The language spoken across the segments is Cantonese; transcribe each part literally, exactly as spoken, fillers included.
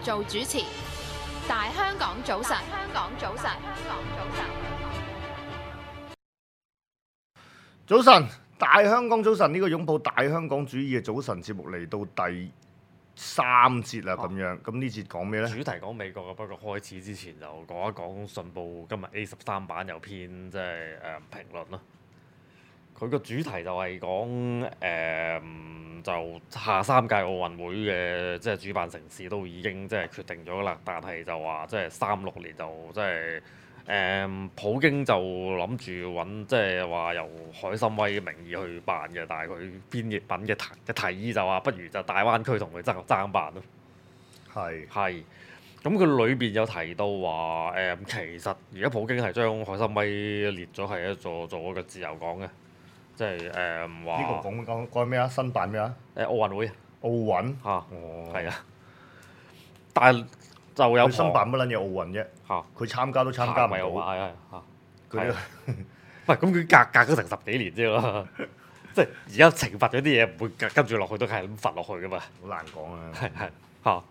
做主持。大香港早晨，香港早晨，香港早晨。 早晨，大香港早晨，呢個擁抱大香港主義嘅早晨節目嚟到第三節啦，咁樣咁呢節講咩呢？ 主題講美國嘅，不過開始之前就講一講信報今日 A 十三版有篇即係誒評論啦。佢個主題就係講誒就下三屆奧運會嘅即係主辦城市都已經即係決定咗啦，但係就話即係三六年就即係誒普京就諗住揾即係話由海參崴嘅名義去辦嘅，但係佢編譯品嘅提嘅提議就話不如就大灣區同佢爭爭辦咯。 係係。咁佢裏邊有提到話誒、嗯，其實而家普京係將海參崴列咗係一座做一個自由港嘅，即係誒話呢個講講講咩啊？申辦咩啊？ 誒奧運會奧運嚇， 哦， 係啊，但係就有佢申辦乜撚嘢奧運啫？ 嚇， 佢參加都參加唔係到， 係係嚇， 佢呢喂咁佢隔隔咗成十幾年啫喎，即係而家懲罰咗啲嘢唔會跟跟住落去都係咁罰落去噶嘛， 好難講啊！ 係係嚇。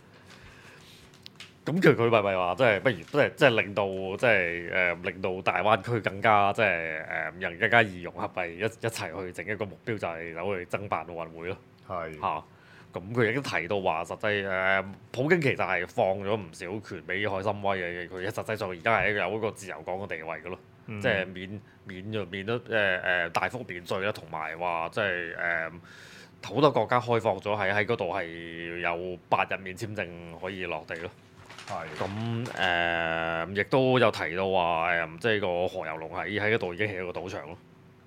咁佢佢咪咪話，即係不如即係即係令到即係誒、呃、令到大灣區更加即係誒人更加易融合，咪一一齊去整一個目標，就係走去爭辦奧運會咯。 係嚇，咁佢亦都提到話，實際誒、呃、普京其實係放咗唔少權俾海參崴嘅，佢實際上而家係有一個自由港嘅地位嘅咯， 嗯即係免免就免咗誒誒大幅免稅啦，同埋話即係誒好多國家開放咗喺喺嗰度係有八日免簽證可以落地咯。 係咁誒，亦、呃、都有提到話誒、呃，即係個何猷龍喺喺嗰度已經起咗個賭場咯。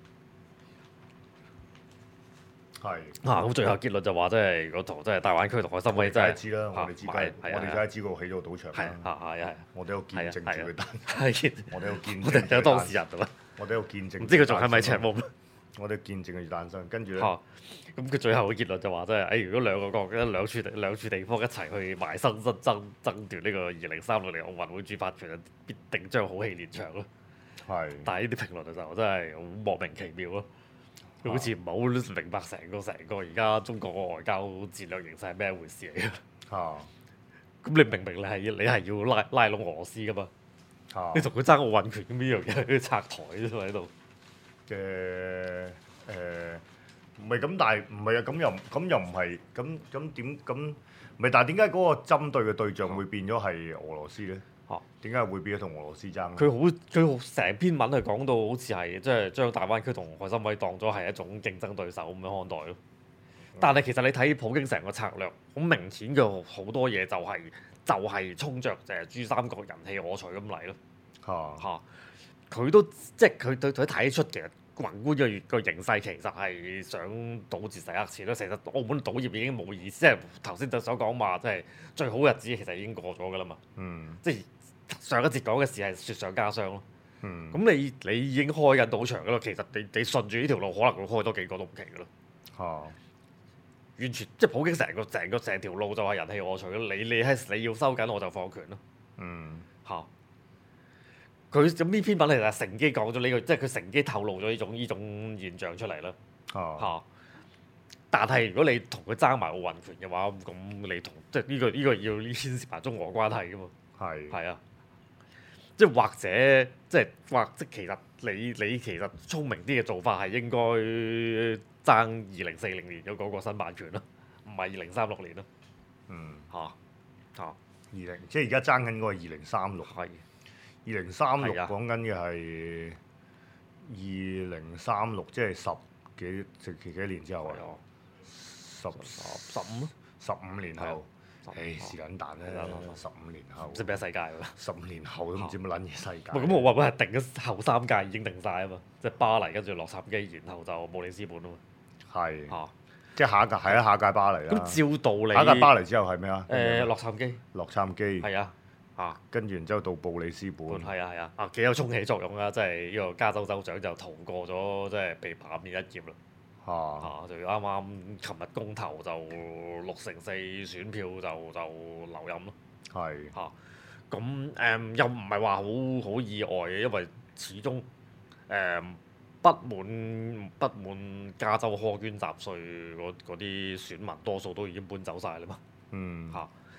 係啊，咁最後結論就話，即係嗰度即係大灣區同海參崴真係知啦，我哋知係梗係係我哋梗係知道起咗個賭場係啦。 係係係， 我哋有見證住佢誕， 係我哋有見我證哋有當事人㗎嘛， 我哋有見證。 唔知佢仲係咪赤夢？ 我哋見證佢誕生，跟住咧， 嚇，咁佢最後嘅結論就話，即係誒，如果兩個國家兩處地兩處地方一齊去埋身爭爭爭奪呢個二零三六年奧運會主辦權，必定將好戲連場咯。 係但係呢啲評論就真係好莫名其妙咯，佢好似唔係好明白成個成個而家中國個外交戰略形勢係咩一回事嚟嘅。 嚇咁你明明你係你係要拉拉攏俄羅斯噶嘛？ 嚇你同佢爭奧運權咁呢樣嘢，佢拆台啫嘛喺度。 嘅誒，唔係咁，但係唔係啊？咁又咁又唔係咁咁點咁？唔係，但係點解嗰個針對嘅對象會變咗係俄羅斯咧？ 嚇點解會變咗同俄羅斯爭咧？ 佢好佢好成篇文係講到好似係即係將大灣區同海參崴當咗係一種競爭對手咁樣看待咯。但係其實你睇普京成個策略，好明顯嘅好多嘢就係、就係、衝着誒珠三角人棄我取咁嚟咯。 嚇嚇，佢都即係佢對佢睇得出其實宏觀嘅個形勢其實係想賭字洗黑錢咯。其實澳門賭業已經冇意思，即係頭先就所講話，即係最好日子其實已經過咗㗎啦嘛。 嗯即係上一節講嘅事係雪上加霜咯。 嗯咁你你已經開緊賭場㗎啦，其實你你順住呢條路可能會開多幾個都唔奇㗎啦。 嚇完全即係普京成個成個成條路就係人棄我取咯。你你係你要收緊我就放權咯。 嗯嚇！佢咁呢篇文其實乘機講咗呢個，即係佢乘機透露咗呢種呢種現象出嚟啦。 嚇嚇！但係如果你同佢爭埋奧運權嘅話，咁你同即係呢個呢個要牽涉埋中俄關係噶嘛？ 係係啊，即係或者即係或即其實你你其實聰明啲嘅做法係應該爭二零四零年嘅嗰個申辦權咯，唔係二零三六年咯。 嗯嚇嚇二零即係而家爭緊嗰個二零三六。 係二零三六係啊講緊嘅係二零三六，即係十幾十幾幾年之後啊， 係啊， 十十十五咯， 十五年後， 係啊誒是撚蛋咧係啊係啊， 十五年後唔，知咩世界喎？ 十五年後都唔知乜撚嘢世界。 咁我話佢係定咗後三屆已經定晒啊嘛，即係巴黎跟住洛杉磯，然後就布里斯本啊嘛。 係嚇！ 即係下一屆係啊，下一屆巴黎啦。 咁照道理， 下一屆巴黎之後係咩啊？ 誒洛杉磯洛杉磯， 係啊嚇， 跟住然之後到布里斯本， 係啊係啊，啊幾有衝起作用啊！即係呢個加州州長就逃過咗，即係被罷免一劫啦。 嚇啊，就啱啱琴日公投就六成四選票就就留任咯。 係嚇，咁誒又唔係話好好意外嘅，因為始終誒不滿不滿加州苛捐雜稅嗰嗰啲選民多數都已經搬走晒啦嘛。 嗯嚇，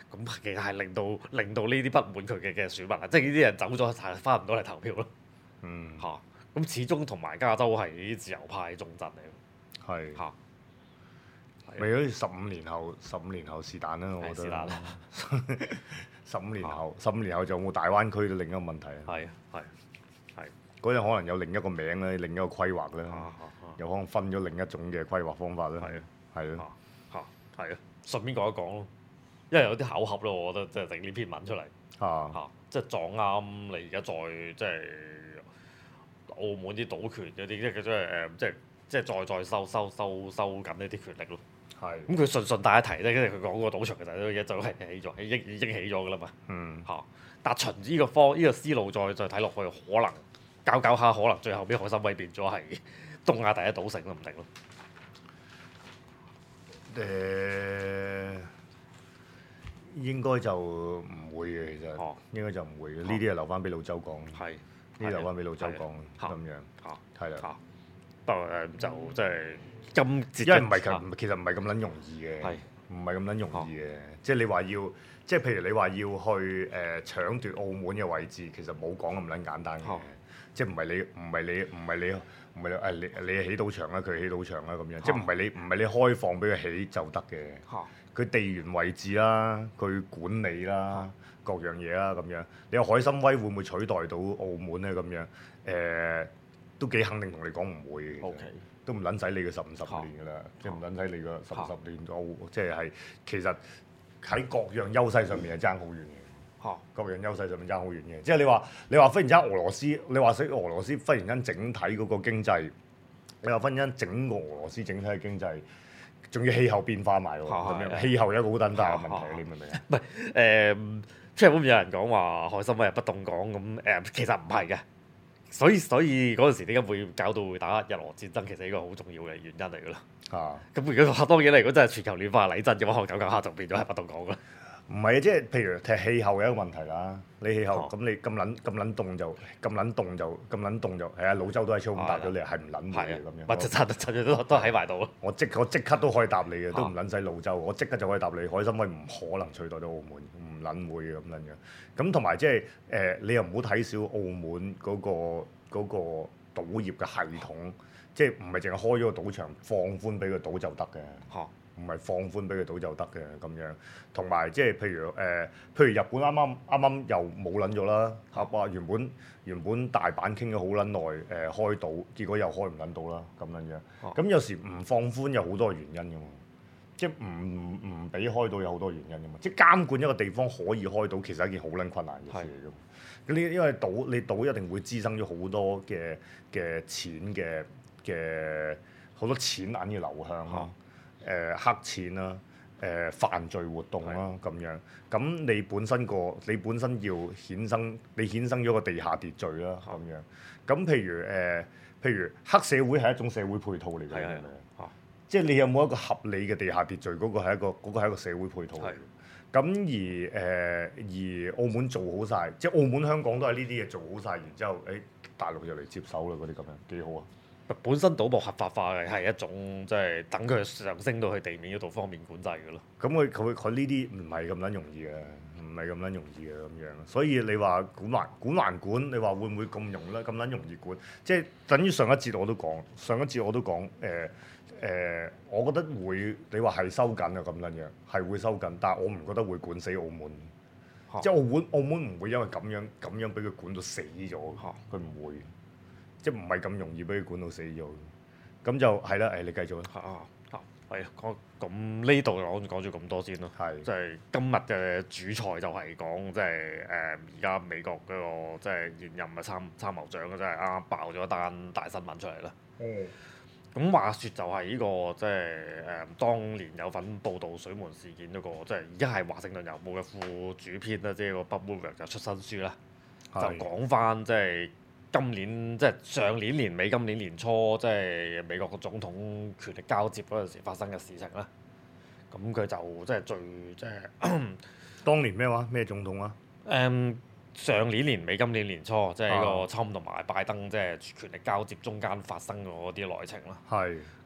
咁其實係令到令到呢啲不滿佢嘅嘅選民啊，即係呢啲人走咗係翻唔到嚟投票咯。 嗯， 嚇，咁始終同埋加州係啲自由派重鎮嚟係㗎。嚇， 咪好似十五年後，十五年後是但啦，我覺得。 係是但啦。 十五年後，十五年後就有冇大灣區都另一個問題啊！ 係係係。 嗰陣可能有另一個名咧，另一個規劃咧， 啊啊啊有可能分咗另一種嘅規劃方法咧。 係啊， 係咯， 嚇嚇係啊，順便講一講咯，因為有啲巧合咯，我覺得即係整呢篇文出嚟啊嚇，即係撞啱你而家再即係澳門啲賭權嗰啲，即係即係誒，即係即係再再收收收收緊呢啲權力咯。 係。 咁佢順順帶一提咧，跟住佢講個賭場其實都一早係起咗，已經已經起咗㗎啦嘛。 嗯。 嚇，但循呢個方呢個思路再再睇落去，可能搞搞下，可能最後邊海參崴變咗係東亞第一賭城都唔定咯。 誒、應該就唔會嘅，其實、 哦應該就唔會嘅。呢啲係留翻俾老周講，呢係啲留翻俾老周係講嚇咁樣， 嚇係啦。 嚇，不過誒就即係今節因為唔係嚇咁，其實唔係咁撚容易嘅係， 唔係咁撚容易嘅。即係你話要，即係譬如你話要去誒、搶奪澳門嘅位置，其實冇講咁撚簡單嘅。 哦即係唔係你唔係你唔係你唔係你誒你你起賭場啦，佢起賭場啦咁樣。即係唔係你唔係你開放俾佢起就得嘅。 嚇佢地緣位置啦，佢管理啦，各樣嘢啦咁樣。你話海參崴會唔會取代到澳門咧？咁樣誒、都幾肯定同你講唔會嘅。其實 OK 都唔撚使你個十五十年㗎啦，即係唔撚使你個十十年澳，即係係其實喺各樣優勢上面係爭好遠嘅。 嚇各樣優勢上面爭好遠嘅，即係你話你話忽然之間俄羅斯，你話識俄羅斯忽然間整體嗰個經濟，你話忽然間整個俄羅斯整體嘅經濟，仲要氣候變化埋喎，咁樣氣候有一個好撚大嘅問題，你明唔明啊？ 唔係誒，即係會唔會有人講話海參崴係不凍港咁誒？其實唔係嘅，所以所以嗰陣時點解會搞到會打日俄戰爭？其實呢個好重要嘅原因嚟㗎啦。 啊， 咁如果當然啦，如果真係全球暖化嚟真嘅話，可能九九下就變咗係不凍港㗎啦。 唔係啊，即係譬如踢氣候有一個問題啦，你氣候哦咁你咁撚咁撚凍就咁撚凍就咁撚凍就係啊，老周都係超咁答咗你係唔撚會係啊嘅咁樣。 或者趁趁住都都喺埋度咯。 我即我即刻都可以答你嘅，都唔啊撚使老周，我即刻就可以答你。海參崴唔可能取代到澳門，唔撚會嘅咁撚樣。咁同埋即係誒，你又唔好睇小澳門嗰、個嗰、個賭業嘅系統，即係唔係淨係開咗個賭場放寬俾佢賭就得嘅。 嚇唔係放寬俾佢賭就得嘅咁樣，同埋即係譬如誒、呃，譬如日本啱啱啱啱又冇撚咗啦，啊話原本原本大阪傾咗好撚耐誒開賭，結果又開唔撚到啦咁樣樣。咁有時唔放寬有好多原因㗎嘛，即係唔唔俾開到有好多原因㗎嘛，即係監管一個地方可以開到，其實係一件好撚困難嘅事嚟㗎嘛。咁呢因為賭你賭一定會滋生咗好多嘅嘅錢嘅嘅好多錢銀嘅流向咯。誒、呃、黑錢啦，誒、呃、犯罪活動啦咁樣，咁你本身個你本身要衍生，你衍生咗個地下秩序啦咁樣，咁譬如誒、呃，譬如黑社會係一種社會配套嚟㗎， 係係係咪嚇即係你有冇一個合理嘅地下秩序？嗰、個係一個嗰、個係一個社會配套嚟嘅。咁而誒、呃、而澳門做好晒，即係澳門香港都係呢啲嘢做好晒，然之後誒、哎、大陸就嚟接手啦，嗰啲咁樣幾好啊！ 本身賭博合法化嘅係一種即係等佢上升到去地面嗰度方面管制嘅咯。 咁佢佢佢呢啲唔係咁撚容易嘅，唔係咁撚容易嘅咁樣。所以你話管還管還管，你話會唔會咁容咧？咁撚容易管？即係等於上一節我都講，上一節我都講誒誒，我覺得會你話係收緊啊咁撚樣，係會收緊，但係我唔覺得會管死澳門。 嚇即係澳門澳門唔會因為咁樣咁樣俾佢管到死咗， 嚇佢唔會。即係唔係咁容易俾佢管到死咗，咁就係啦。誒，你繼續啦。 嚇啊嚇係啊，講咁呢度講講咗咁多先咯。 係即係今日嘅主菜就係講即係誒而家美國嗰個即係現任嘅參參謀長啊，即係啱啱爆咗一單大新聞出嚟啦。 嗯。 咁話説就係呢、個即係誒當年有份報導水門事件嗰、個，即係而家係華盛頓郵報嘅副主編啦，即係個 Bob Woodward 就出新書啦，就係講翻即係今年即係上年年尾、今年年初，即係美國個總統權力交接嗰陣時發生嘅事情啦。咁佢就即係最即係當年咩話？咩總統啊？ 誒。上年年尾、今年年初，即係呢啊個侵同埋拜登即係權力交接中間發生嗰啲內情啦。 係。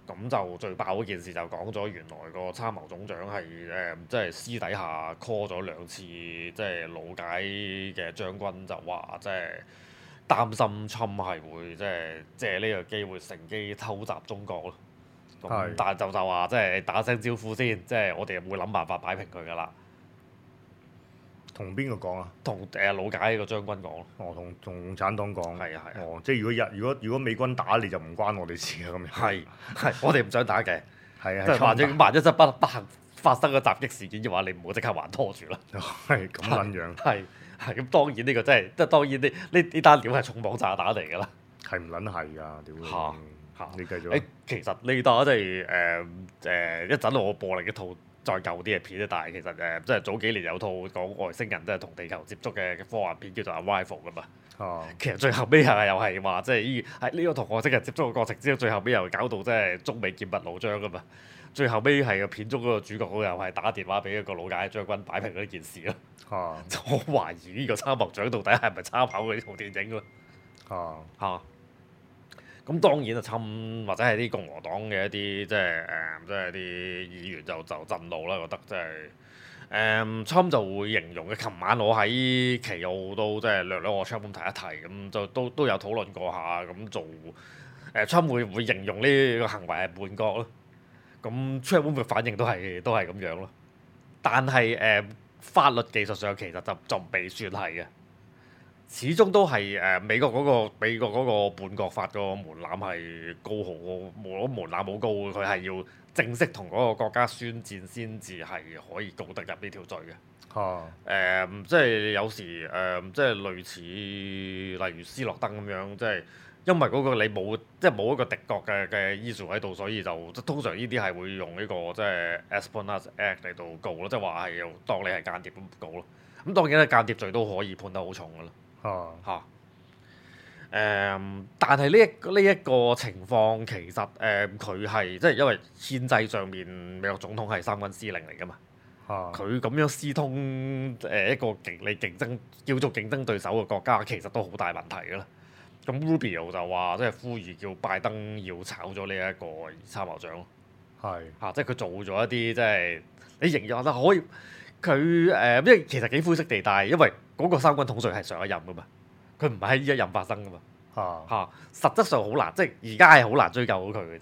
咁就最爆嗰件事就講咗，原來個參謀總長係誒即係私底下 call 咗兩次，即係老解嘅將軍就話即係擔心 Trump 係會即係借呢個機會乘機偷襲中國咯。咁係但係就就話即係打聲招呼先，即係我哋會諗辦法擺平佢㗎啦。 同邊個講啊？ 同誒老解個將軍講咯。 哦，同同共產黨講。 係啊係啊。 哦，即係如果日如果如果美軍打你就唔關我哋事啊咁樣。 係係，我哋唔想打嘅。 係啊。 即係萬一萬一真不不幸發生個襲擊事件嘅話，你唔好即刻還拖住啦。 係咁撚樣。 係係咁，當然呢個真係即係當然呢呢呢單料係重磅炸彈嚟㗎啦。 係唔撚係㗎？屌你！ 嚇嚇， 你繼續。 誒，其實呢單即係誒誒一陣我播另一套再舊啲嘅片咧，但係其實誒即係早幾年有套講外星人即係同地球接觸嘅科幻片叫做《Arrival》㗎嘛。 啊。 其實最後尾係又係話即係依喺呢個同外星人接觸嘅過程之後，最後尾又搞到即係中美劍拔弩張㗎嘛。最後尾係個片中嗰個主角又係打電話俾一個老解將軍擺平呢件事咯。 啊。 我懷疑呢個參謀長到底係咪參考呢套電影咯？ 啊。 嚇！咁當然啊，侵或者係啲共和黨嘅一啲即係誒，即係啲議員就就震怒啦，覺得即係誒侵就會形容嘅。琴晚我喺奇奧都即係略略我 Trump 咁提一提，咁就都都有討論過下咁做誒侵會唔會形容呢個行為係叛國咯？咁 Trump 嘅反應都係都係咁樣咯。但係誒、呃、法律技術上其實就就未算係嘅。始終都係誒、呃、美國嗰、嗰個美國嗰個叛國法個門檻係高好，冇門檻好高，佢係要正式同嗰個國家宣戰先至係可以告得入呢條罪嘅。 嚇！ 誒、呃、即係有時誒、呃、即係類似例如斯諾登咁樣，即係因為嗰個你冇即係冇一個敵國嘅嘅 issue 喺度，所以就通常呢啲係會用呢、呢個即係 Espionage Act 嚟到告咯，即係話係當你係間諜咁告咯。咁當然咧間諜罪都可以判得好重㗎啦。嚇嚇誒，但係呢一呢一個情況其實誒佢係即係因為憲制上面美國總統係三軍司令嚟㗎嘛，佢咁、啊、樣私通誒、呃、一個競你競爭叫做競爭對手嘅國家，其實都好大問題㗎啦。咁 Rubio 就話即係呼籲叫拜登要炒咗呢一個參謀長咯，係嚇是、啊，即係佢做咗一啲即係你形容得可以。佢誒，因、呃、為其實幾灰色地帶，因為嗰個三軍統帥係上一任噶嘛，佢唔係喺呢一任發生噶嘛，嚇嚇、啊，實質上好難，即係而家係好難追究到佢嘅啫。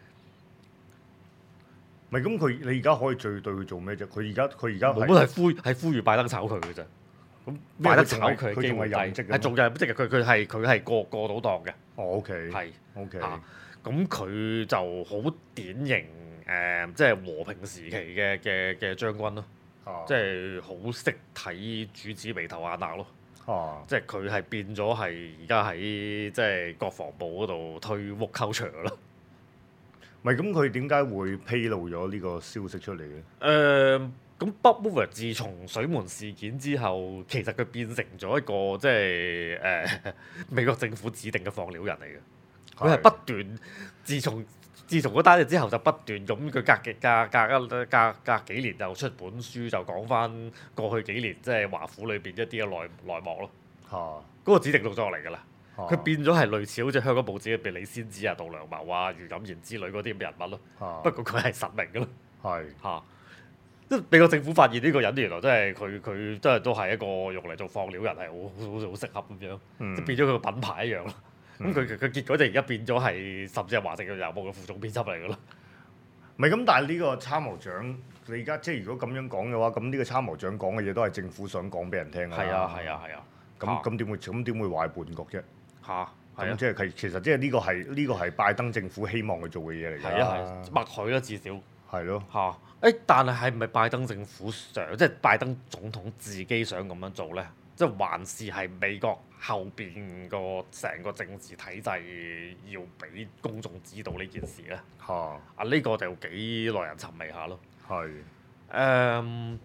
唔係咁，佢你而家可以最對佢做咩啫？佢而家佢而家冇乜係呼係呼籲拜登炒佢嘅啫。咁拜登炒佢嘅機會低，係仲有即係佢佢係佢係過過到檔嘅。 哦 OK 係 OK 嚇，咁佢就好典型誒、呃，即係和平時期嘅嘅嘅將軍咯。啊、即係好識睇主子眉頭眼額咯，啊、即係佢係變咗係而家喺即係國防部嗰度推 woke culture 咯。 唔係咁，佢點解會披露咗呢個消息出嚟嘅？ 誒，咁 Bob Woodward 自從水門事件之後，其實佢變成咗一個即係誒、呃、美國政府指定嘅放料人嚟嘅。佢係是不斷自從。自從嗰單嘢之後，就不斷咁佢隔幾隔隔一隔隔幾年就出本書，就講翻過去幾年即係華府裏邊一啲嘅內內幕咯。嚇、啊，嗰個指定動作嚟㗎啦。佢、啊、變咗係類似好似香港報紙嘅李仙子啊、杜良謀啊、余錦賢之類嗰啲咁嘅人物咯。啊、不過佢係實名㗎咯。係嚇，即係美國政府發現呢個人原來真係佢佢真係都係一個用嚟做放料人，係好好好適合咁樣，嗯、即係變咗佢個品牌一樣咯。咁佢佢結果就而家變咗係甚至係華盛頓郵報嘅副總編輯嚟㗎咯。 唔係咁，但係呢個參謀長，你而家即係如果咁樣講嘅話，咁呢個參謀長講嘅嘢都係政府想講俾人聽㗎。係啊係啊係啊。咁咁點會咁點會話係叛國啫？嚇，咁即係係其實即係呢個係呢、呢個係拜登政府希望佢做嘅嘢嚟㗎。係啊係，默許啦至少。係咯。嚇，誒，但係係唔係拜登政府想，即係拜登總統自己想咁樣做咧？即係還是係美國後邊個成個政治體制要俾公眾知道呢件事咧？嚇！啊呢、呢個就幾耐人尋味下咯。係是。誒、嗯，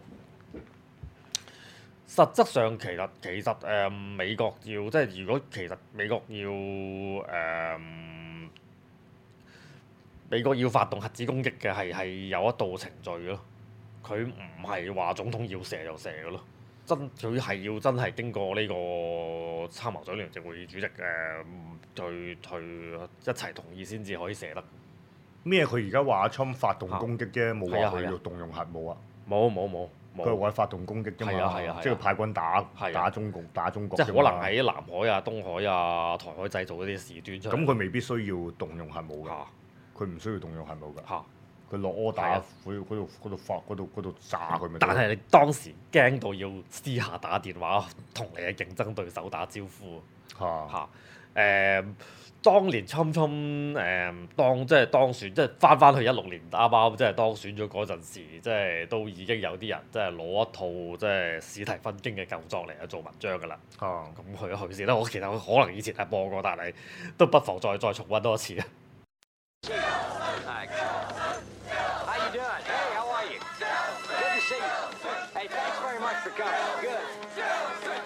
實質上其實其實誒、嗯、美國要即係如果其實美國要誒、嗯、美國要發動核子攻擊嘅係係有一道程序咯。佢唔係話總統要射就射嘅咯。真佢係要真係經過呢個參謀長聯席會議主席誒，去去一齊同意先至可以射得。 咩？佢而家話阿侵發動攻擊啫，冇係啊係啊話佢要動用核武啊。 冇冇冇冇， 佢係話發動攻擊啫嘛， 係啊係啊係啊即係派軍打係啊打中國打中國即係可啫嘛能喺南海啊、東海啊、台海製造一啲事端出嚟。 咁佢未必需要動用核武㗎， 嚇佢唔需要動用核武㗎。 嚇， 佢落柯打係啊嗰度嗰度嗰度發嗰度嗰度炸佢咪得咯？ 但係你當時驚到要私下打電話同你嘅競爭對手打招呼嚇嚇誒。當年侵侵誒當即係當選，即係翻翻去一六年啱啱即係當選咗嗰陣時，即係都已經有啲人即係攞一套即係史提芬經嘅舊作嚟去做文章㗎啦。 嚇咁佢佢先啦，我其實可能以前係播過，但係都不妨再再重温多一次啊！ Hi. How you doing? Hey, how are you? Good to see you. Hey, thanks very much for coming. Good.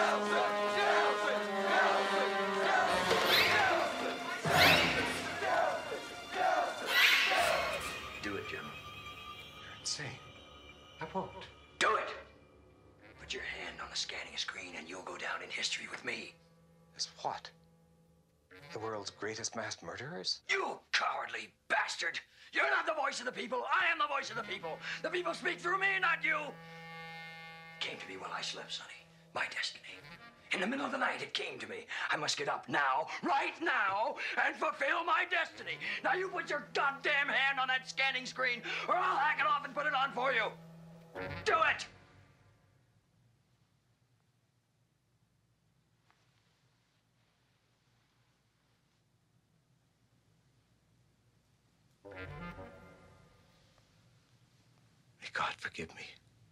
Do it, General. You're insane. I won't. Do it! Put your hand on the scanning screen and you'll go down in history with me. As what? The world's greatest mass murderers? You cowardly bastard! You're not the voice of the people. I am the voice of the people. The people speak through me, not you. It came to me while I slept, Sonny. My destiny. In the middle of the night, it came to me. I must get up now, right now, and fulfill my destiny. Now you put your goddamn hand on that scanning screen, or I'll hack it off and put it on for you. Do it! May God forgive me.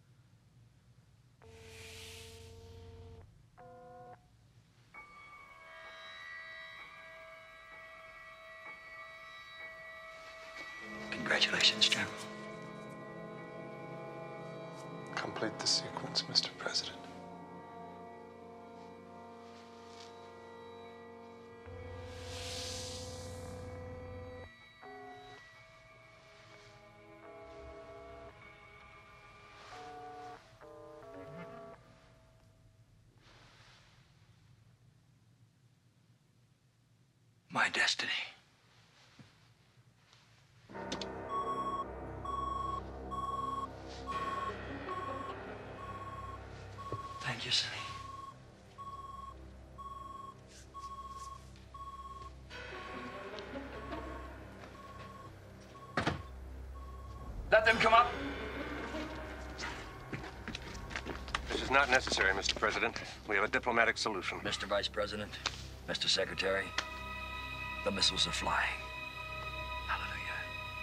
Congratulations, General. Complete the sequence, Mister President. My destiny. Thank you, Sonny. Let them come up. This is not necessary, Mister President. We have a diplomatic solution. Mister Vice President, Mister Secretary, the missiles are flying. Hallelujah.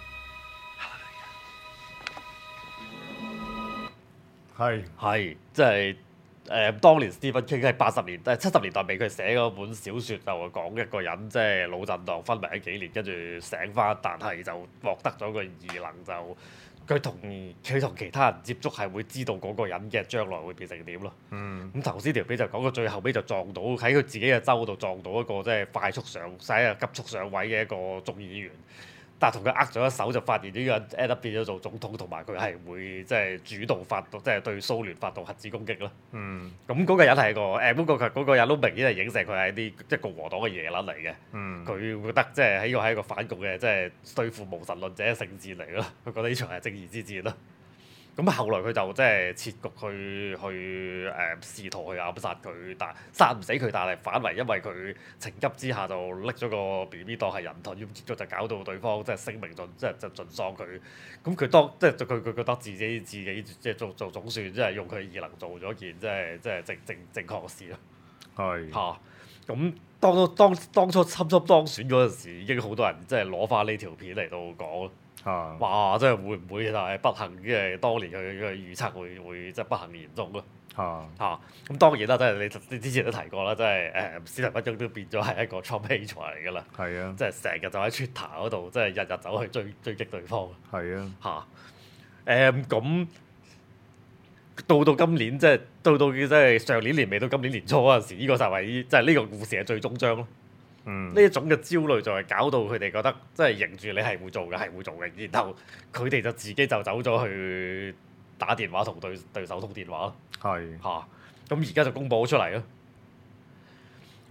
Hallelujah. 係係即係誒，當年 Stephen King 喺八十年誒七十年代尾佢寫嗰本小説就講一個人即係腦震盪昏迷咗幾年，跟住醒翻，但係就獲得咗個異能，就佢同佢同其他人接觸係會知道嗰個人嘅將來會變成點咯。 嗯咁頭先條片就講到最後尾就撞到喺佢自己嘅州度撞到一個即係快速上使啊急速上位嘅一個眾議員。但係同佢握咗一手，就發現呢個人 end up 變咗做總統，同埋佢係會即係主動發動，即係對蘇聯發動核子攻擊咯。 嗯咁嗰個人係個誒，不過佢嗰個人都明顯係影射佢係啲即係共和黨嘅耶撚嚟嘅。 嗯佢覺得即係呢個係一個反共嘅，即係對付無神論者嘅聖戰嚟咯。佢覺得呢場係正義之戰咯。咁後來佢就即係設局去去誒、呃、試圖去暗殺佢，但殺唔死佢，但係反為因為佢情急之下就拎咗個 B B 當係人盾，咁結果就搞到對方即係聲名盡，即係就盡喪佢。咁佢當即係佢佢覺得自己自己即係做做總算，即係用佢異能做咗件即係即係正正正確嘅事咯。 係嚇咁、當當當初侵侵當選嗰陣時，已經好多人即係攞翻呢條片嚟到講。 嚇哇！真係會唔會就係不幸，因為當年佢佢預測會會即係不幸言中咯嚇嚇。咁當然啦，即係你你之前都提過啦，即係誒史提芬金都變咗係一個 Trump hater 嚟㗎啦， 係啊即係成日就喺 Twitter 嗰度，即係日日走去追追擊對方係啊嚇。誒咁到到今年即係到到即係上年年尾到今年年初嗰陣時，呢、個就係即係呢個故事嘅最終章咯。 嗯呢一種嘅焦慮就係搞到佢哋覺得，即係認住你係會做嘅，係會做嘅，然後佢哋就自己就走咗去打電話同對對手通電話咯， 係嚇、咁而家就公佈咗出嚟咯。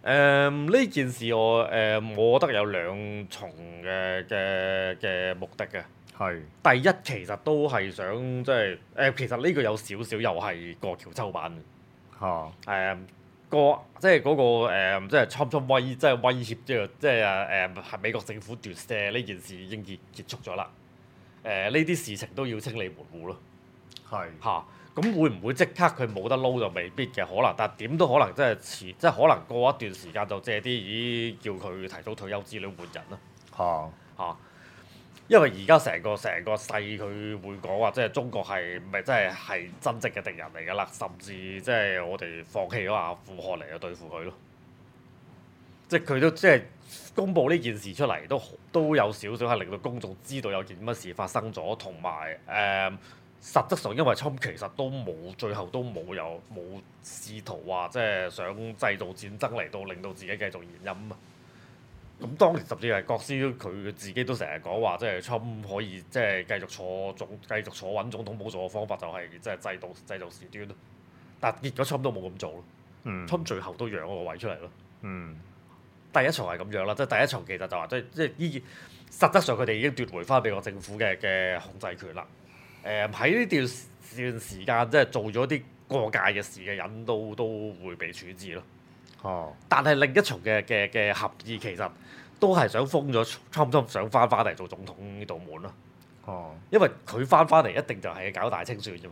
誒呢件事我誒、我覺得有兩重嘅嘅嘅目的嘅。 係第一其實都係想即係誒，其實呢個有少少又係過橋抽板嘅。 嚇誒個即係嗰個誒即係侵侵威即係威脅即係即係誒係美國政府奪舍呢件事已經結結束咗啦。誒呢啲事情都要清理門戶咯。 係嚇，咁會唔會即刻佢冇得撈就未必嘅可能，但係點都可能即係遲，即係可能過一段時間就借啲咦叫佢提早退休之類換人啦。 嚇嚇，因為而家成個成個勢佢會講話，即係中國係咪真係係真正嘅敵人嚟㗎啦？甚至即係我哋放棄咗阿富汗嚟去對付佢咯。即係佢都即係公佈呢件事出嚟，都都有少少係令到公眾知道有件乜事發生咗，同埋誒實質上因為侵其實都冇最後都冇有冇試圖話即係想製造戰爭嚟到令到自己繼續延任啊。咁當年甚至係國師佢自己都成日講話，即係侵可以即係繼續坐總繼續坐穩總統寶座嘅方法就係即係製造製造事端咯。但係結果侵都冇咁做咯。 嗯侵最後都讓嗰個位出嚟咯。 嗯第一場係咁樣啦，即係第一場其實就話即係即係依實質上佢哋已經奪回翻美國政府嘅嘅控制權啦。誒喺呢段段時間即係做咗啲過界嘅事嘅人都都會被處置咯。 哦但係另一重嘅嘅嘅合意其實都係想封咗 Trump 想翻翻嚟做總統呢道門咯。 哦， 因為佢翻翻嚟一定就係搞大清算啫嘛。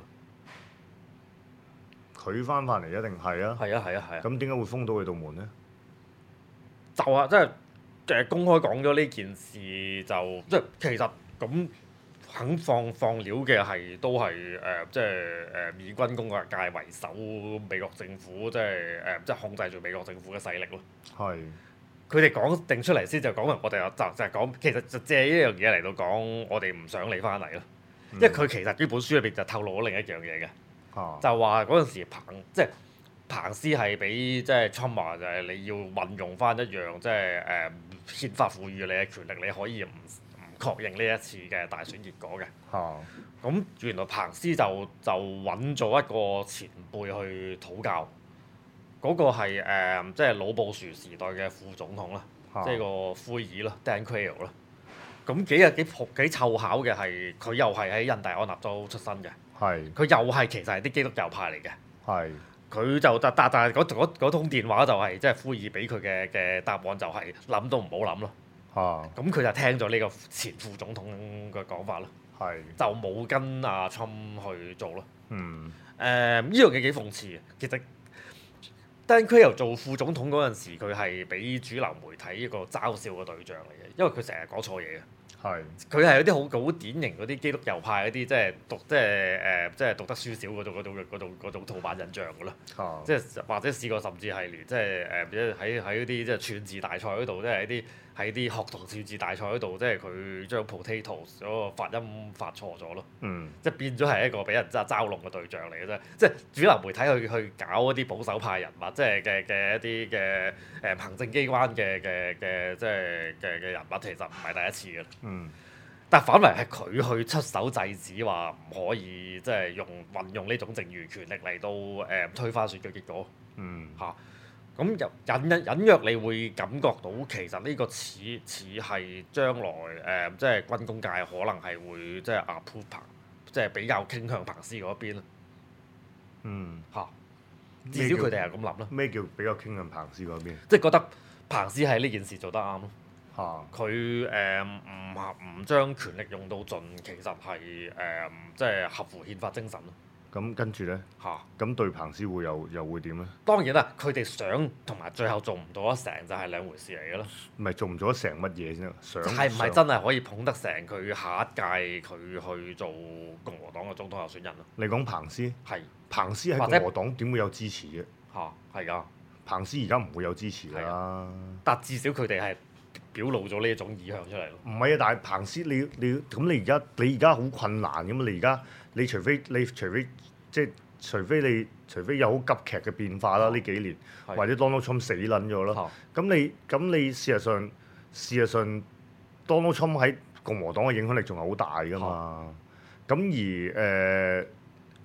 佢翻返嚟一定係啊。 係啊係啊係啊。 咁點解會封到佢道門咧？ 就啊，即係誒公開講咗呢件事就即係其實咁肯放放料嘅係都係誒、呃、即係誒、呃、美軍公界為首美國政府即係誒、呃、即係控制住美國政府嘅勢力咯。 係佢哋講定出嚟先就講明我哋就就係講其實就借呢樣嘢嚟到講我哋唔想你翻嚟咯。因為佢其實呢本書裏邊就透露咗另一樣嘢嘅， 啊就話嗰陣時彭即係。彭斯係俾即係 Trump 話就係你要運用翻一樣即係誒憲法賦予你嘅權力，你可以唔唔確認呢一次嘅大選結果嘅。 嚇咁原來彭斯就就揾咗一個前輩去討教，嗰、那個係誒、呃、即係老布殊時代嘅副總統啦， 啊即係個灰爾咯 Dan Quayle 啦。咁幾日幾幾幾湊巧嘅係佢又係喺印第安納州出身嘅， 係佢又係其實係啲基督教派嚟嘅。 係佢就但但但係嗰嗰嗰通電話就係、是、即係灰爾俾佢嘅嘅答案就係諗都唔好諗咯。 嚇咁佢就聽咗呢個前副總統嘅講法咯， 係就冇跟阿 Trump 去做咯。 嗯誒呢樣嘢幾諷刺嘅，其實 Dan Quayle做副總統嗰陣時，佢係俾主流媒體一個嘲笑嘅對象嚟嘅，因為佢成日講錯嘢嘅。 係佢係有啲好好典型嗰啲基督教派嗰啲，即係讀即係誒、呃，即係讀得書少嗰種嗰種嗰種嗰種套版印象㗎啦。 嚇即係或者試過甚至係連即係誒喺喺嗰啲即係串字大賽嗰度，即係喺啲喺啲學童串字大賽嗰度，即係佢將 potato 嗰個發音發錯咗咯。 嗯即係變咗係一個俾人揸嘲弄嘅對象嚟嘅啫。即係主流媒體去去搞一啲保守派人物，即係嘅嘅一啲嘅誒行政機關嘅嘅嘅即係嘅嘅人物，其實唔係第一次嘅。 嗯但反為係佢去出手制止，話唔可以即係用運用呢種剩餘權力嚟到誒、呃、推翻選舉結果嗯嚇。咁隱隱隱約你會感覺到其實呢個似似係將來誒、呃、即係軍工界可能係會即係 approve 彭，即係比較傾向彭斯嗰邊咯嗯嚇。至少佢哋係咁諗咯， 咩叫比較傾向彭斯嗰邊？ 即係覺得彭斯喺呢件事做得啱咯。 嚇佢誒唔合唔將權力用到盡，其實係誒、呃、即係合乎憲法精神咯咁跟住咧嚇。 咁對彭斯會又又會點咧？ 當然啦，佢哋想同埋最後做唔到得成就係兩回事嚟嘅咯。 唔係做唔做得成乜嘢先？想係唔係想真係可以捧得成佢下一屆佢去做共和黨嘅總統候選人咯？ 你講彭斯， 係彭斯喺或者共和黨點會有支持啫？ 嚇係㗎， 彭斯而家唔會有支持㗎係啦。 但至少佢哋係表露咗呢一種意向出嚟咯。 唔係啊，但係彭斯你你咁你而家你而家好困難㗎嘛？你而家你除非你除非即係除非你除非有好急劇嘅變化啦，呢幾年係或者 Donald Trump 死撚咗啦。咁你咁你事實上事實上 Donald Trump 喺共和黨嘅影響力仲係好大㗎嘛？咁而誒、呃、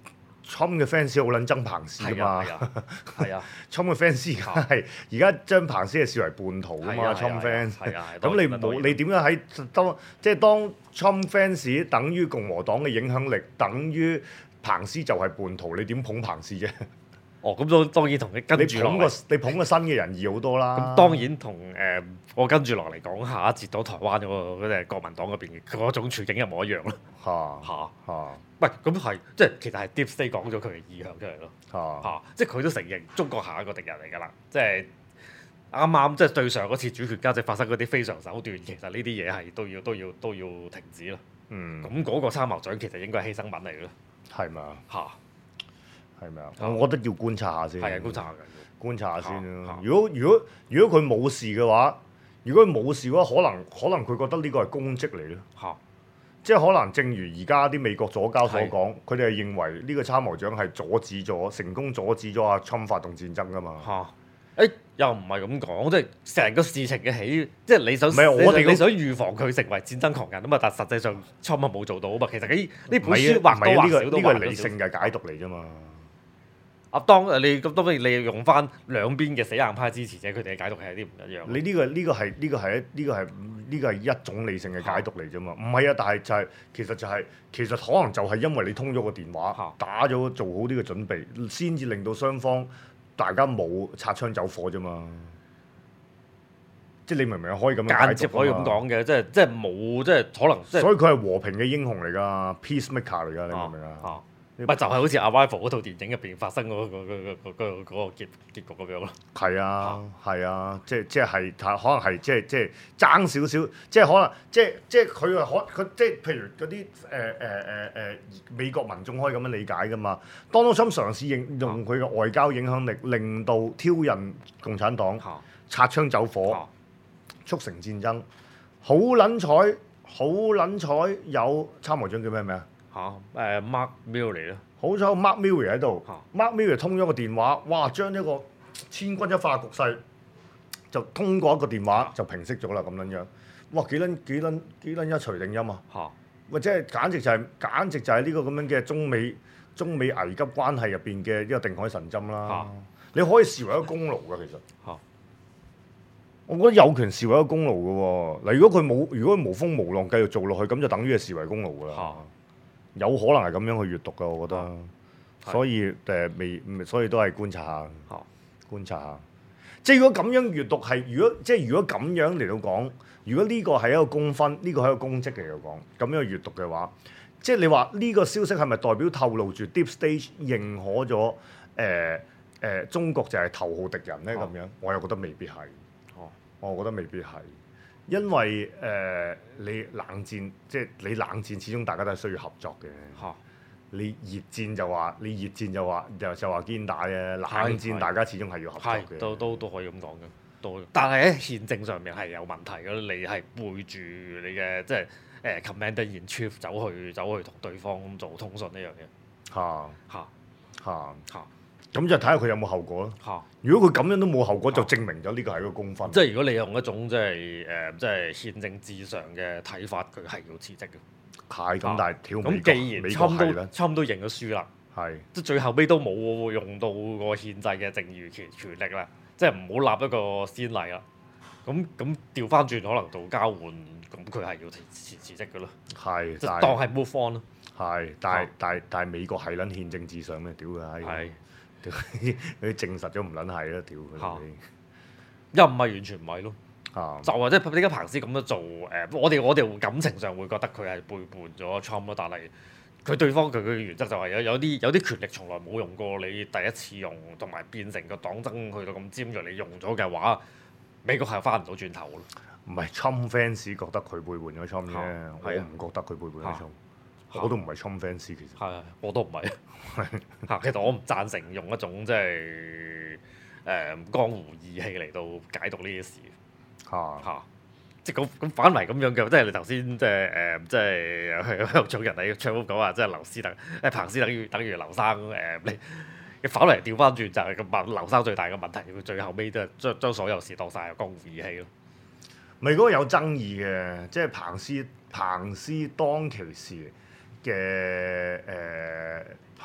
Trump 嘅 fans 好撚憎彭斯㗎嘛， 係啊係啊 Trump 嘅 fans 而家係而家將彭斯係視為叛徒㗎嘛，Trump fans。 係啊， 咁你冇你點樣喺當即係當 Trump fans 等於共和黨嘅影響力，等於彭斯就係叛徒，你點捧彭斯啫？ 哦，咁當當然同佢跟你住落嚟捧個你捧個新嘅人易好多啦。 咁當然同誒、呃、我跟住落嚟講下一節到台灣嗰、嗰個嗰隻國民黨嗰邊嘅嗰種處境一模一樣咯。 嚇嚇嚇唔係咁係即係其實係 Deep State 講咗佢嘅意向出嚟咯。 嚇嚇、即係佢都承認中國下一個敵人嚟㗎啦。即係啱啱即係對上嗰次主權交戰發生嗰啲非常手段，其實呢啲嘢係都要都要都要停止咯。 嗯， 咁嗰個參謀長其實應該係犧牲品嚟嘅咯。 係咪啊？ 嚇係咪啊？我覺得要觀察下先。 係啊，觀察下嘅。 觀察下先啦嚇。 如果如果如果佢冇事嘅話，如果佢冇事嘅話，可能可能佢覺得呢個係功績嚟咯。 嚇即係可能正如而家啲美國左膠所講，佢哋係認為呢個參謀長係阻止咗成功阻止咗阿侵發動戰爭㗎嘛。 嚇誒又唔係咁講，即係成個事情嘅起，即係你想唔係我哋你想預防佢成為戰爭狂人啊嘛，但實際上 Trump 係冇做到啊嘛。其實呢呢本唔係書啊，唔或多或係呢個少都呢個係畫咗少理性嘅解讀嚟啫嘛。 啊，當誒你咁當然你用翻兩邊嘅死硬派支持者，佢哋嘅解讀係有啲唔一樣。 你呢個呢個係呢個係呢個係呢個係一種理性嘅解讀嚟啫嘛。唔係啊，但係就係其實就係其實可能就係因為你通咗個電話嚇， 打咗做好呢個準備，先至令到雙方大家冇擦槍走火啫嘛。即係你明唔明啊？可以咁樣解讀間接可以咁講嘅，即係即係冇即係可能即係所以佢係和平嘅英雄嚟㗎，peacemaker 嚟㗎，你明唔明啊？ 啊咪就係好似 Arrival 嗰套電影入邊發生嗰、嗰個嗰、嗰個嗰、嗰個嗰、嗰個結結局咁樣咯。 係啊，係啊，即係即係係可能係即係即係爭少少，即係可能即係即係佢係可佢即係譬如嗰啲誒誒誒誒美國民眾可以咁樣理解㗎嘛。Donald Trump嘗試用用佢嘅外交影響力，令到挑釁共產黨，擦槍走火，促成戰爭。好撚彩，好撚彩有參謀長叫咩名啊？ 嚇誒 Mark Milley 咯， 好彩有 Mark Milley 喺度啊 ，Mark Milley 通咗個電話，哇！將一個千鈞一髮嘅局勢就通過一個電話就平息咗啦，咁樣樣，哇！幾撚幾撚幾撚一錘定音啊！ 嚇或者係簡直就係、簡直就係呢個咁樣嘅中美中美危急關係入邊嘅一個定海神針啦。 啊你可以視為一個功勞㗎，其實。 嚇我覺得有權視為一個功勞㗎喎。嗱，如果佢冇，如果佢無風無浪繼續做落去，咁就等於係視為功勞㗎啦。 嚇有可能係咁樣去閱讀㗎，我覺得。 係所以誒未，所以都係觀察下， 嚇觀察下。即係如果咁樣閱讀係，如果即係如果咁樣嚟到講，如果呢個係一個功勳，呢個係一個功績嚟到講，咁樣閱讀嘅話，即係你話呢個消息係咪代表透露住 Deep State 認可咗誒誒中國就係頭號敵人咧？咁樣我又覺得未必係。 哦我覺得未必係，因為誒、呃、你冷戰，即係你冷戰，始終大家都係需要合作嘅。 嚇你熱戰就話，你熱戰就話，就就話堅打嘅。冷戰係大家始終係要合作係嘅。 都都都可以咁講嘅，都但係喺憲政上面係有問題嘅，你係背住你嘅即係誒 Commander in Chief 走去走去同對方做通訊呢樣嘢嚇嚇嚇， 嚇咁就睇下佢有冇後果咯。 嚇。 如果佢咁樣都冇後果，就證明咗呢個係一個功勳。 即係如果你用一種即係誒即係憲政至上嘅睇法，佢係要辭職嘅。 係咁，但係挑美咁國既然美國侵都係啦， 侵都認咗輸啦， 係即係最後尾都冇用到個憲制嘅剩餘權權力啦，即係唔好立一個先例啦。咁咁調翻轉可能做交換，咁佢係要辭辭辭職嘅咯， 係， 即但係係當係 move on 咯。 係，但係啊但係但係美國係撚憲政至上咩？屌佢閪！ 係屌佢證實咗唔撚係啦，屌佢嚇哋又唔係完全唔係咯， 啊！ 就或者點解彭斯咁樣做？誒、我哋我哋感情上會覺得佢係背叛咗 Trump 咯，但係佢對方佢嘅原則就係有有啲有啲權力從來冇用過，你第一次用，同埋變成個黨爭去到咁尖鋭，你用咗嘅話，美國係翻唔到轉頭咯。 唔係 Trump fans 覺得佢背叛咗 Trump 啫，我係啊唔覺得佢背叛咗嚇 Trump，我都唔係 Trump fans 其實。 係，我都唔係。嚇，其實我唔贊成用一種即係誒江湖義氣嚟到解讀呢啲事。 嚇嚇、即係咁咁反為咁樣嘅，即係你頭先即係誒，即係有種人喺唱講話，即係劉斯等誒彭斯等於等於劉生誒、你你反嚟調翻轉就係個問劉生最大嘅問題，佢最後尾都係將將所有事當晒係江湖義氣咯。 咪嗰個有爭議嘅，即係彭斯彭斯當其時嘅誒、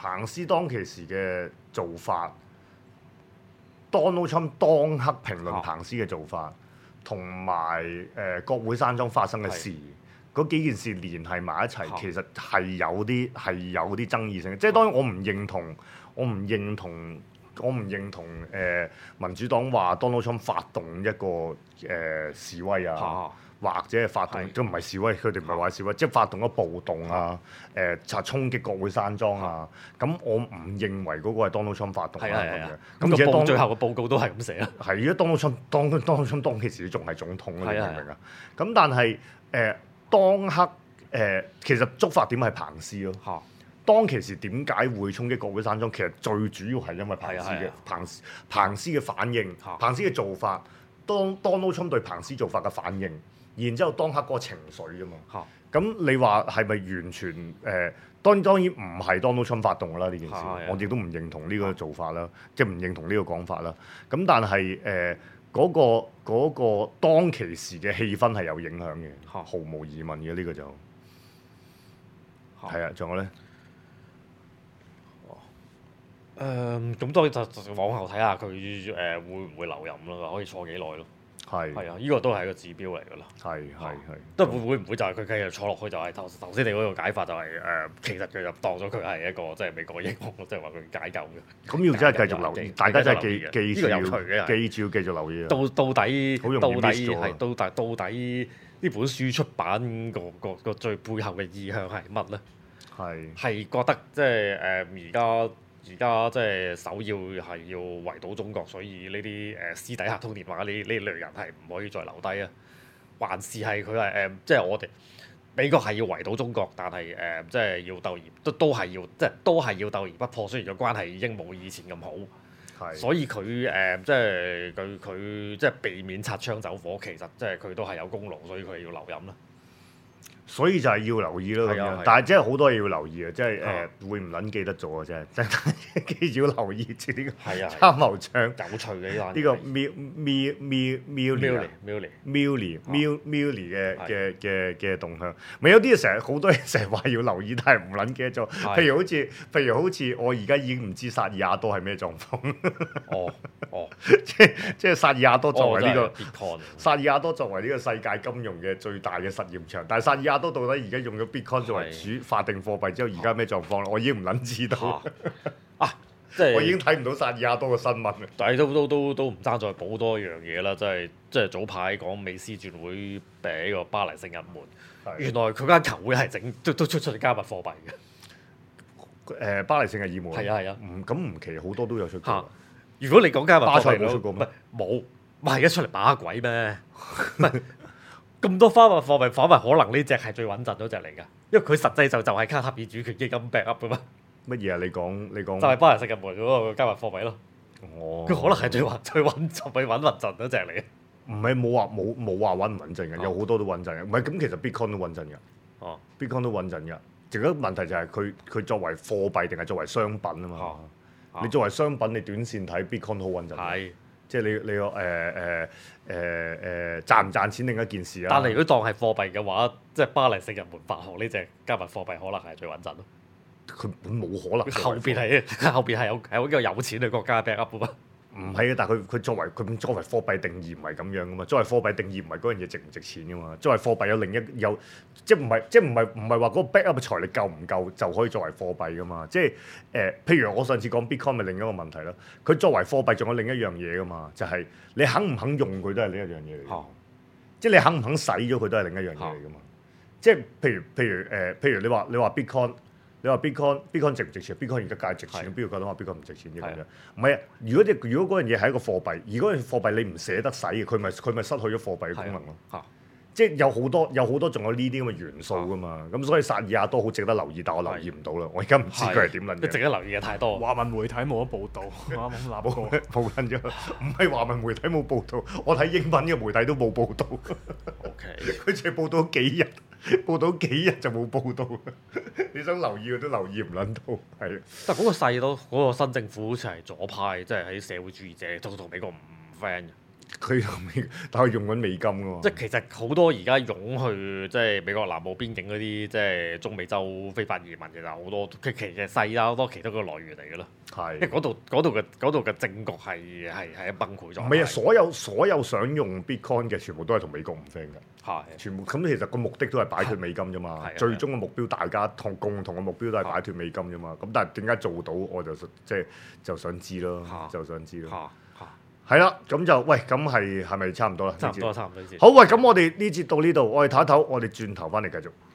彭斯當其時嘅做法，Donald Trump 當刻評論彭斯嘅做法，同埋誒國會山莊發生嘅事，嗰幾件事連繫埋一齊，其實係有啲係有啲爭議性。即係當然我唔認同，我唔認同。我唔認同誒、呃、民主黨話 Donald Trump 發動一個誒、呃、示威啊，啊或者係發動都唔係示威，佢哋唔係話示威，啊、即係發動咗暴動啊，誒就係衝擊國會山莊啊。咁、啊、我唔認為嗰個係 Donald Trump 發動啊咁樣。咁而且當最後嘅報告都係咁寫啦。係，而家 Donald Trump 當 Donald Trump 當其時仲係總統啊，你明唔明啊？咁但係誒、呃、當刻誒、呃、其實觸發點係彭斯咯。啊當其時點解會衝擊國會山莊？其實最主要係因為彭斯嘅彭彭斯嘅反應，彭斯嘅做法，當 Donald Trump 對彭斯做法嘅反應，然之後當刻嗰個情緒啫嘛。咁你話係咪完全誒、呃？當然當然唔係 Donald Trump 發動㗎啦呢件事，我亦都唔認同呢個做法啦，即係唔認同呢個講法啦。咁但係誒嗰個嗰、嗰個當其時嘅氣氛係有影響嘅，毫無疑問嘅呢、呢個就係啊，仲有咧。 誒咁當然就往後睇下佢誒會唔會留任咯，可以坐幾耐咯。係係啊，呢個都係一個指標嚟㗎啦。係係係。都會會唔會就係佢繼續坐落去就係頭頭先你嗰個解法就係、是、誒、呃，其實佢就當咗佢係一個即係美國英雄，即係話佢解救嘅。咁要真係繼續留意，大家真係記記住要記住要繼續留意啊。到到底到底係到底到底呢本書出版個個個最背後嘅意向係乜咧？係係覺得即係誒而家。而家即係首要係要圍堵中國，所以呢啲誒私底下通電話呢呢類人係唔可以再留低啊？還是係佢係誒即係我哋美國係要圍堵中國，但係誒、呃、即係要鬥而都都係要即係都係要鬥而不破。雖然個關係已經冇以前咁好，係所以佢誒、呃、即係佢佢即係避免擦槍走火，其實即係佢都係有功勞，所以佢要留任啦。所以就係要留意咯咁樣，但係真係好多嘢要留意啊！即係誒會唔撚記得咗啊！真係真係記住要留意住呢個參謀長有趣嘅呢個 Mil Mil Mil Milley Milley Milley Mil Milley 嘅嘅嘅嘅動向。咪有啲嘢成日好多嘢成日話要留意，但係唔撚記得咗。譬如好似譬如好似我而家已經唔知薩爾亞多係咩狀況。哦哦，即即係薩爾亞多作為呢個薩爾亞多作為呢個世界金融嘅最大嘅實驗場，但係薩爾亞多到底而家用咗 Bitcoin 作為主法定貨幣之後，而家咩狀況咧？我已經唔撚知道啊！即係我已經睇唔到薩爾亞多嘅新聞啦。但係都都都都唔爭再補多一樣嘢啦，即係即係早排講美斯轉會俾個巴黎聖日門，原來佢間球會係整都都出出嚟加密貨幣嘅。誒，巴黎聖日門係啊係啊，唔咁唔奇好多都有出過。如果你講加密貨幣冇出過咩？冇，唔係而家出嚟把鬼咩？唔係。咁多加密貨幣，反為可能呢隻係最穩陣嗰隻嚟㗎，因為佢實際上就係卡塔爾主權基金 back up 㗎嘛。乜嘢啊？你講你講就係巴黎聖日門嗰個加密貨幣咯。哦，佢可能係最穩最穩就係穩穩陣嗰隻嚟嘅。唔係冇話冇冇話穩唔穩陣嘅，有好多都穩陣嘅。唔係咁，其實 Bitcoin 都穩陣㗎。哦 ，Bitcoin 都穩陣㗎。淨係問題就係佢佢作為貨幣定係作為商品啊嘛。哦哦、你作為商品，你短線睇 Bitcoin 好穩陣。係。即係你你個誒誒誒誒賺唔賺錢另一件事啊！但係如果當係貨幣嘅話，即係巴黎聖日門發行呢隻加密貨幣可能係最穩陣咯。佢本冇可能。後邊係後邊係有係一個有錢嘅國家 back up 啊嘛。唔係啊，但係佢佢作為佢作為貨幣定義唔係咁樣噶嘛。作為貨幣定義唔係嗰樣嘢值唔值錢噶嘛。作為貨幣有另一有即係唔係即係唔係唔係話嗰個 back up 嘅財力夠唔夠就可以作為貨幣噶嘛？即係誒、呃，譬如我上次講 Bitcoin 咪另一個問題咯。佢作為貨幣仲有另一樣嘢噶嘛？就係、是、你肯唔肯用佢都係另一樣嘢嚟。嚇、啊！即係你肯唔肯使咗佢都係另一樣嘢嚟噶嘛？啊、即係譬如譬如誒、呃，譬如你話你話 Bitcoin。你話 Bitcoin，Bitcoin 值唔值錢 ？Bitcoin 而家價值錢，邊個覺得話 Bitcoin 唔值錢啫？咁樣唔係啊！如果你如果嗰樣嘢係一個貨幣，而嗰樣貨幣你唔捨得使嘅，佢咪佢咪失去咗貨幣嘅功能咯？嚇、啊！即係有好多有好多仲有呢啲咁嘅元素噶嘛。咁、啊、所以薩爾亞多好值得留意，但我留意唔到啦。我而家唔知佢係點撚嘅。值得留意嘅太多。華文媒體冇得報導，啱啱立過報緊咗。唔係華文媒體冇報導，我睇英文嘅媒體都冇報導。O K， 佢淨係報導幾日。報到幾日就冇報到，你想留意佢都留意唔撚到，係。但係嗰個細都嗰個新政府好似係左派，即係喺社會主義者，就同美國唔 friend 嘅。 佢但係用緊美金噶嘛。 即係其實好多而家湧去即係美國南部邊境嗰啲即係中美洲非法移民，其實好多其其實細啦，好多其他個來源嚟嘅咯。 係因為嗰度嗰度嘅嗰度嘅政局係係係崩潰咗。 唔係啊！所有所有想用 Bitcoin 嘅全部都係同美國唔 friend 嘅。 係全部咁其實個目的都係擺脱美金啫嘛。 係最終嘅目標大家同共同嘅目標都係擺脱美金啫嘛。咁但係點解做到我就即係就想知咯，就想知咯。 嚇係啦，咁就喂，咁係係咪差唔多啦？ 差唔多差唔多先。 好喂，咁我哋呢節到呢度，我哋唞一唞，我哋轉頭翻嚟繼續。